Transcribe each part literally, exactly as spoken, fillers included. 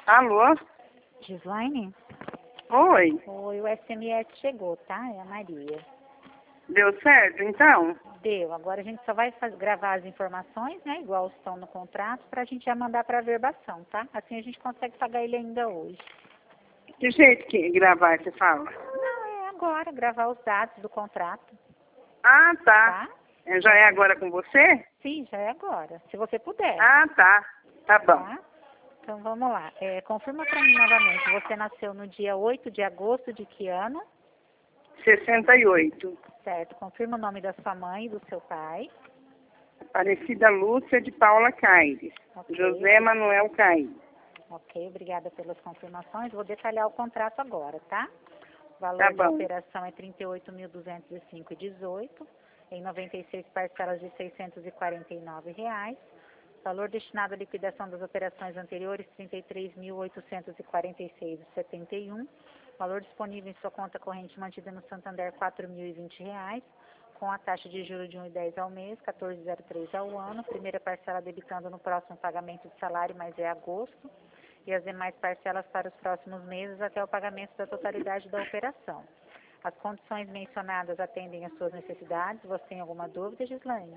Alô? Gislaine? Oi. Oi, o S M S chegou, tá? É a Maria. Deu certo, então? Deu. Agora a gente só vai faz- gravar as informações, né? Igual estão no contrato, pra gente já mandar pra verbação, tá? Assim a gente consegue pagar ele ainda hoje. Que jeito que gravar, você fala? Não, é agora, gravar os dados do contrato, Ah, tá. tá? É, Já é agora com você? Sim, já é agora. Se você puder, Ah, tá. Tá bom. tá? Então vamos lá. É, confirma pra mim novamente. Você nasceu no dia oito de agosto de que ano? sessenta e oito. Certo. Confirma o nome da sua mãe e do seu pai. Aparecida Lúcia de Paula Caires. Ok. José Manuel Caires. Ok, obrigada pelas confirmações. Vou detalhar o contrato agora, tá? O valor Tá da bom. operação é trinta e oito mil duzentos e cinco reais e dezoito centavos, em noventa e seis parcelas de seiscentos e quarenta e nove reais. Valor destinado à liquidação das operações anteriores, trinta e três mil oitocentos e quarenta e seis reais e setenta e um centavos. Valor disponível em sua conta corrente mantida no Santander, quatro mil e vinte reais, com a taxa de juros de um vírgula dez ao mês, quatorze vírgula zero três ao ano. Primeira parcela debitando no próximo pagamento de salário, mas é agosto, e as demais parcelas para os próximos meses até o pagamento da totalidade da operação. As condições mencionadas atendem às suas necessidades. Você tem alguma dúvida, Gislaine?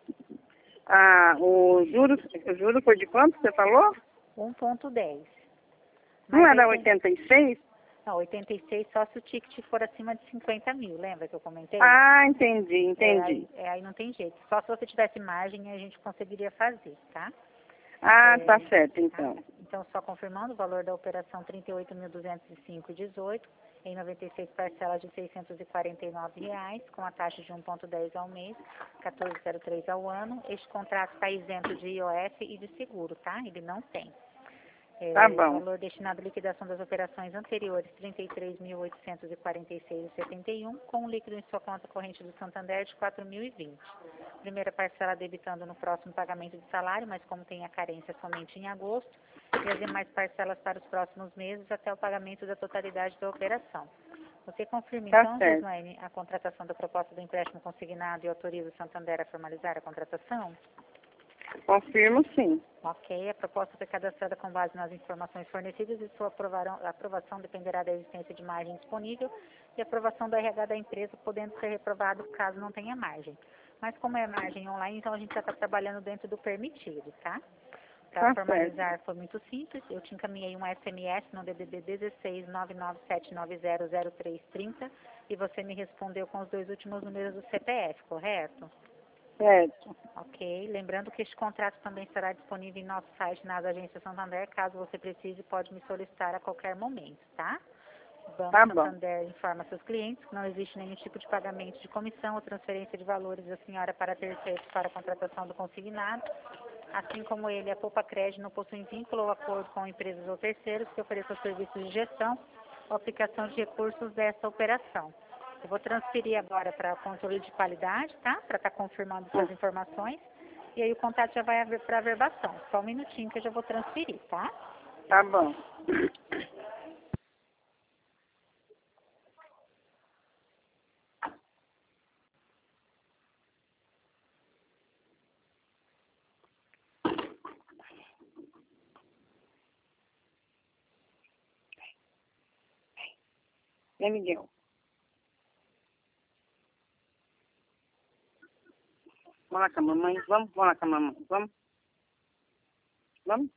Ah, o juro, o juro foi de quanto você falou? um vírgula dez. Não Mas aí era tem... oitenta e seis? Não, oitenta e seis só se o ticket for acima de cinquenta mil. Lembra que eu comentei? Ah, entendi, É, entendi. aí, é, aí não tem jeito. Só se você tivesse margem a gente conseguiria fazer, tá? Ah, É, tá certo, tá? então. Então, só confirmando, o valor da operação trinta e oito mil duzentos e cinco reais e dezoito centavos, em noventa e seis parcelas de seiscentos e quarenta e nove reais, com a taxa de um vírgula dez ao mês, quatorze vírgula zero três ao ano. Este contrato está isento de I O F e de seguro, tá? Ele não tem. É, Tá bom. valor destinado à liquidação das operações anteriores, trinta e três mil oitocentos e quarenta e seis reais e setenta e um centavos, com um líquido em sua conta corrente do Santander de quatro mil e vinte reais. Primeira parcela debitando no próximo pagamento de salário, mas como tem a carência somente em agosto, e as demais parcelas para os próximos meses até o pagamento da totalidade da operação. Você confirma Tá então, certo. Gislaine, a contratação da proposta do empréstimo consignado e autoriza o Santander a formalizar a contratação? Confirmo sim. Ok, a proposta foi cadastrada com base nas informações fornecidas e sua aprovarão- aprovação dependerá da existência de margem disponível e aprovação do R H da empresa, podendo ser reprovado caso não tenha margem. Mas como é margem online, então a gente já está trabalhando dentro do permitido, tá? Para Tá formalizar foi muito simples, eu te encaminhei um S M S no D D D dezesseis nove nove sete nove zero zero três três zero e você me respondeu com os dois últimos números do C P F, correto? certo. Ok. Lembrando que este contrato também estará disponível em nosso site nas agências Santander. Caso você precise, pode me solicitar a qualquer momento, tá? O Banco Tá bom. Santander informa seus clientes que não existe nenhum tipo de pagamento de comissão ou transferência de valores da senhora para terceiros para a contratação do consignado. Assim como ele, a Poupa Crédito não possui vínculo ou acordo com empresas ou terceiros que ofereçam serviços de gestão ou aplicação de recursos dessa operação. Eu vou transferir agora para o controle de qualidade, tá? Para estar confirmando suas informações. E aí o contato já vai para a verbação. Só um minutinho que eu já vou transferir, tá? Tá bom. Vem, Miguel. Vamos lá com a mamãe. Vamos, vamos lá com a mamãe. Vamos. Vamos.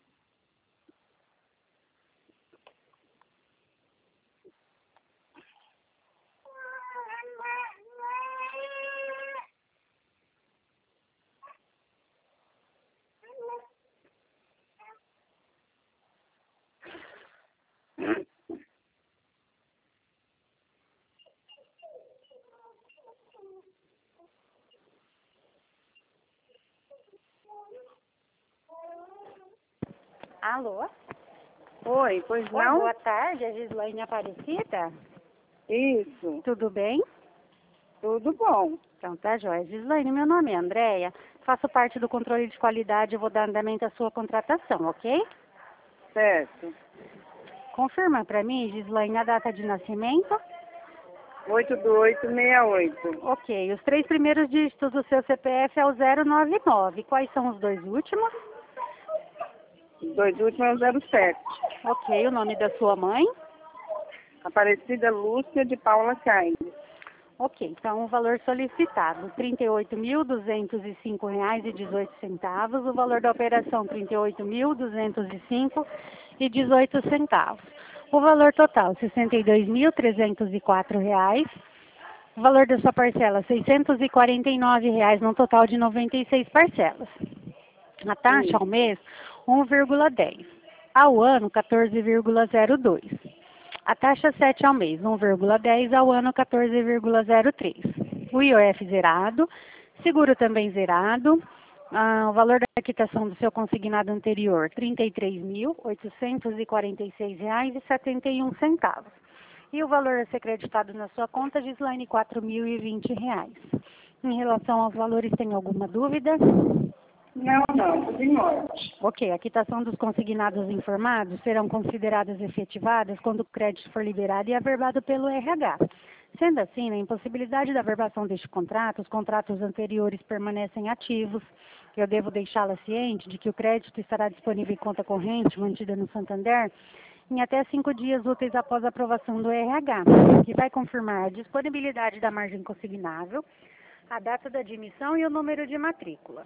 Alô? Oi, pois Oi, não? boa tarde, a Gislaine Aparecida. Isso. Tudo bem? Tudo bom. Então tá jóia. Gislaine, meu nome é Andréia. Faço parte do controle de qualidade e vou dar andamento à sua contratação, ok? Certo. Confirma para mim, Gislaine, a data de nascimento. oito do oito sessenta e oito. Ok. Os três primeiros dígitos do seu C P F é o zero nove nove. Quais são os dois últimos? Dois últimos é o zero sete. Ok, o nome da sua mãe? Aparecida Lúcia de Paula Caires. Ok, então o valor solicitado, trinta e oito mil duzentos e cinco reais e dezoito centavos. O valor da operação, trinta e oito mil duzentos e cinco reais e dezoito centavos. O valor total, sessenta e dois mil trezentos e quatro reais. O valor da sua parcela, seiscentos e quarenta e nove reais, num total de noventa e seis parcelas. A taxa ao mês, um vírgula dez. Ao ano, quatorze vírgula zero dois. A taxa sete ao mês, um vírgula dez, ao ano, quatorze vírgula zero três. O I O F zerado, seguro também zerado. Ah, o valor da quitação do seu consignado anterior, trinta e três mil oitocentos e quarenta e seis reais e setenta e um centavos. E o valor a ser creditado na sua conta, Gislaine, quatro mil e vinte reais. Em relação aos valores, tem alguma dúvida? Não, não, tudo em ordem. Ok, a quitação dos consignados informados serão consideradas efetivadas quando o crédito for liberado e averbado pelo R H. Sendo assim, na impossibilidade da averbação deste contrato, os contratos anteriores permanecem ativos. Eu devo deixá-la ciente de que o crédito estará disponível em conta corrente mantida no Santander em até cinco dias úteis após a aprovação do R H, que vai confirmar a disponibilidade da margem consignável, a data da admissão e o número de matrícula.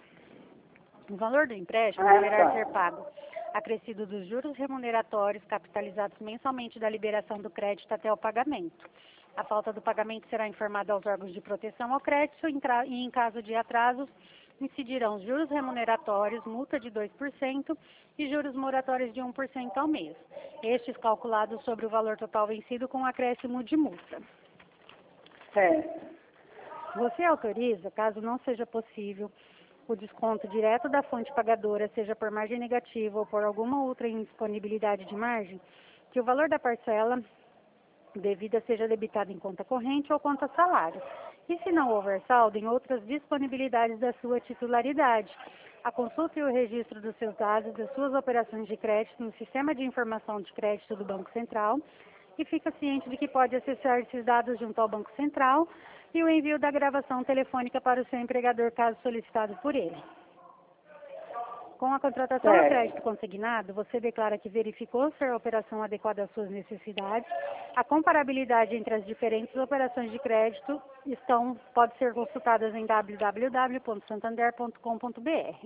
O valor do empréstimo deverá ser pago acrescido dos juros remuneratórios capitalizados mensalmente da liberação do crédito até o pagamento. A falta do pagamento será informada aos órgãos de proteção ao crédito e, em caso de atrasos, incidirão os juros remuneratórios, multa de dois por cento e juros moratórios de um por cento ao mês, estes calculados sobre o valor total vencido com acréscimo de multa. Certo. Você autoriza, caso não seja possível, o desconto direto da fonte pagadora, seja por margem negativa ou por alguma outra indisponibilidade de margem, que o valor da parcela devida seja debitado em conta corrente ou conta salário. E se não houver saldo, em outras disponibilidades da sua titularidade. A consulta e o registro dos seus dados das suas operações de crédito no Sistema de Informação de Crédito do Banco Central e fica ciente de que pode acessar esses dados junto ao Banco Central e o envio da gravação telefônica para o seu empregador, caso solicitado por ele. Com a contratação Certo. do crédito consignado, você declara que verificou ser a operação adequada às suas necessidades. A comparabilidade entre as diferentes operações de crédito estão, pode ser consultadas em w w w ponto santander ponto com ponto b r.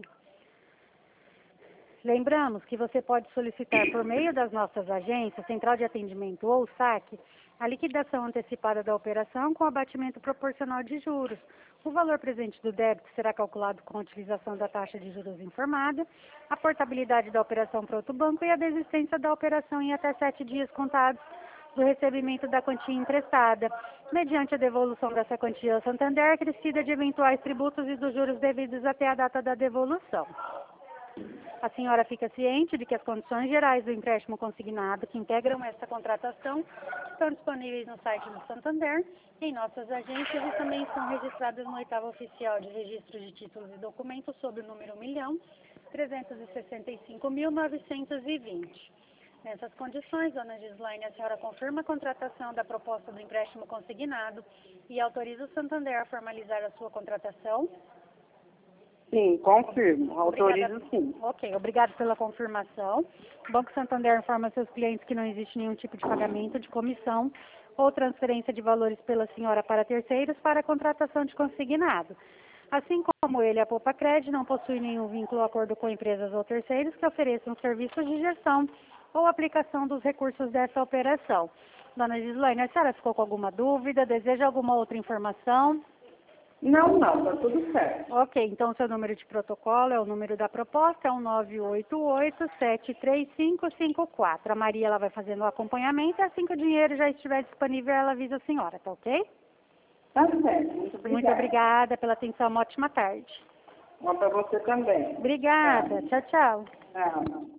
Lembramos que você pode solicitar por meio das nossas agências, Central de Atendimento ou SAC, a liquidação antecipada da operação com abatimento proporcional de juros. O valor presente do débito será calculado com a utilização da taxa de juros informada, a portabilidade da operação para outro banco e a desistência da operação em até sete dias contados do recebimento da quantia emprestada, mediante a devolução dessa quantia ao Santander, acrescida de eventuais tributos e dos juros devidos até a data da devolução. A senhora fica ciente de que as condições gerais do empréstimo consignado que integram esta contratação estão disponíveis no site do Santander, em nossas agências e também estão registradas no oitavo oficial de registro de títulos e documentos sob o número um milhão trezentos e sessenta e cinco mil novecentos e vinte. Nessas condições, dona Gislaine, a senhora confirma a contratação da proposta do empréstimo consignado e autoriza o Santander a formalizar a sua contratação? Sim, confirmo. Autorizo Obrigada. sim. Ok, obrigado pela confirmação. O Banco Santander informa seus clientes que não existe nenhum tipo de pagamento de comissão ou transferência de valores pela senhora para terceiros para a contratação de consignado. Assim como ele, a Poupa Cred não possui nenhum vínculo ou acordo com empresas ou terceiros que ofereçam serviços de gestão ou aplicação dos recursos dessa operação. Dona Gislaine, a senhora ficou com alguma dúvida? Deseja alguma outra informação? Não, não, tá tudo certo. Ok, então seu número de protocolo é o número da proposta, é o nove oito oito, sete três cinco cinco quatro. A Maria ela vai fazendo o acompanhamento e assim que o dinheiro já estiver disponível, ela avisa a senhora, tá ok? Tá certo, muito obrigada. Muito obrigada pela atenção, uma ótima tarde. Uma para você também. Obrigada, tchau, tchau. Tchau.